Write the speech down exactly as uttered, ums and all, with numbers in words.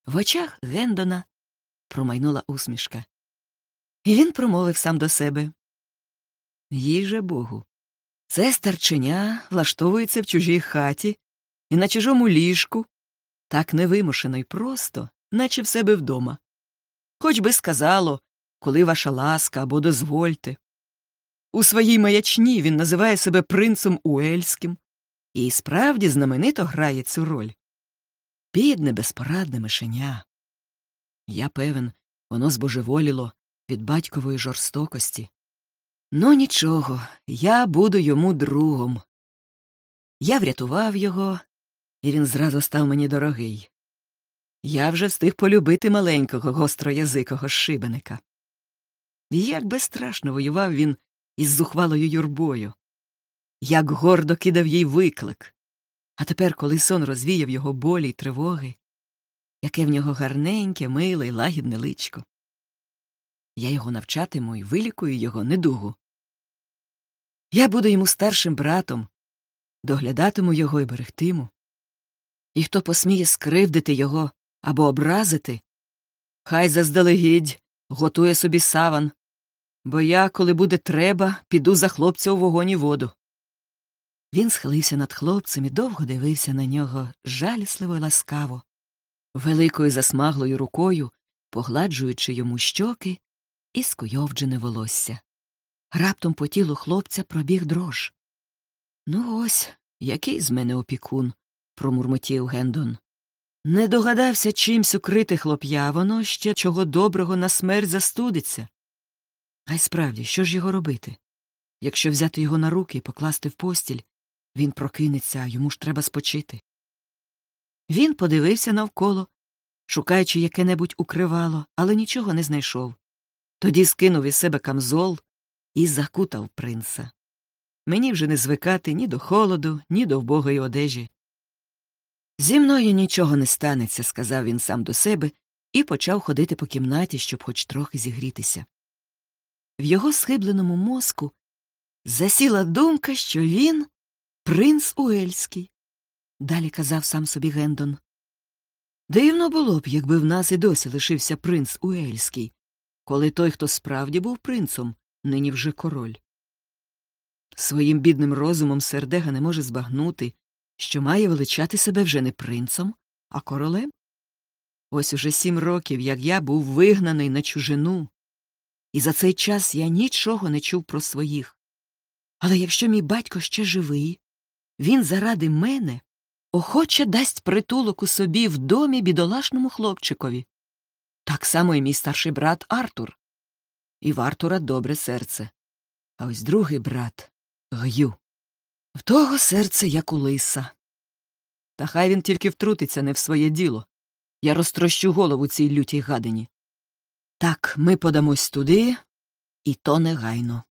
В очах Гендона промайнула усмішка. І він промовив сам до себе: «Їй же Богу, це старченя влаштовується в чужій хаті і на чужому ліжку, так невимушено й просто, наче в себе вдома. Хоч би сказало, коли ваша ласка або дозвольте. У своїй маячні він називає себе принцем Уельським і справді знаменито грає цю роль. Бідне, безпорадне мишеня. Я певен, воно збожеволіло від батькової жорстокості. Ну нічого, я буду йому другом. Я врятував його, і він зразу став мені дорогий. Я вже встиг полюбити маленького гостроязикого шибеника. Як безстрашно воював він із зухвалою юрбою. Як гордо кидав їй виклик. А тепер, коли сон розвіяв його болі й тривоги, яке в нього гарненьке, миле й лагідне личко. Я його навчатиму і вилікую його недугу. Я буду йому старшим братом, доглядатиму його і берегтиму. І хто посміє скривдити його або образити, хай заздалегідь готує собі саван, бо я, коли буде треба, піду за хлопця у вогонь і воду». Він схилився над хлопцем і довго дивився на нього жалісливо й ласкаво, великою засмаглою рукою погладжуючи йому щоки і скуйовджене волосся. Раптом по тілу хлопця пробіг дрож. «Ну ось, який з мене опікун», – промурмотів Гендон. «Не догадався чимсь укрити хлоп'я, воно ще чого доброго на смерть застудиться. А й справді, що ж його робити? Якщо взяти його на руки і покласти в постіль, він прокинеться, а йому ж треба спочити». Він подивився навколо, шукаючи яке-небудь укривало, але нічого не знайшов. Тоді скинув із себе камзол і закутав принца. Мені вже не звикати ні до холоду, ні до вбогої одежі. «Зі мною нічого не станеться», – сказав він сам до себе і почав ходити по кімнаті, щоб хоч трохи зігрітися. В його схибленому мозку засіла думка, що він – принц Уельський. Далі казав сам собі Гендон. Дивно було б, якби в нас і досі лишився принц Уельський, коли той, хто справді був принцом, нині вже король. Своїм бідним розумом Сердега не може збагнути, що має величати себе вже не принцем, а королем. Ось уже сім років, як я був вигнаний на чужину, і за цей час я нічого не чув про своїх. Але якщо мій батько ще живий, він заради мене охоче дасть притулок у собі в домі бідолашному хлопчикові. Так само і мій старший брат Артур. І в Артура добре серце. А ось другий брат – Г'ю. В того серце, як у лиса. Та хай він тільки втрутиться не в своє діло. Я розтрощу голову цій лютій гадині. Так, ми подамось туди, і то негайно.